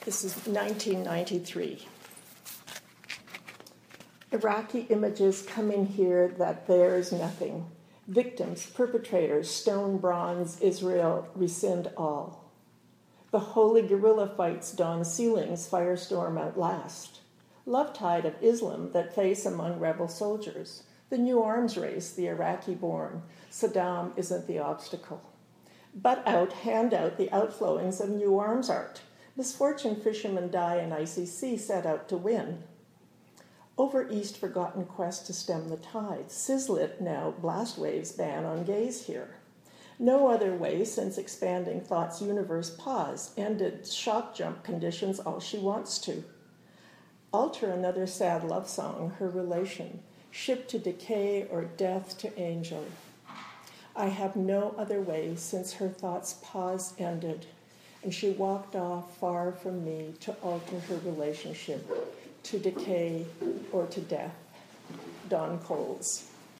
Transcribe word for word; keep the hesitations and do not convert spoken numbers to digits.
This is nineteen ninety-three. Iraqi images come in here that bears nothing. Victims, perpetrators, stone, bronze, Israel, rescind all. The holy guerrilla fights dawn ceilings, firestorm outlast. Love tide of Islam that face among rebel soldiers. The new arms race, the Iraqi born. Saddam isn't the obstacle. Butt out, hand out the outflowings of new arms art. Misfortune fishermen die in icy sea set out to win. Over east forgotten quest to stem the tide. Sizzlit now blast waves ban on gaze here. No other way since expanding thought's universe pause. Ended shock jump conditions all she wants to. Alter another sad love song, her relation. Ship to decay or death to angel. I have no other way since her thought's pause ended. And she walked off far from me to alter her relationship, to decay or to death. Don Coles.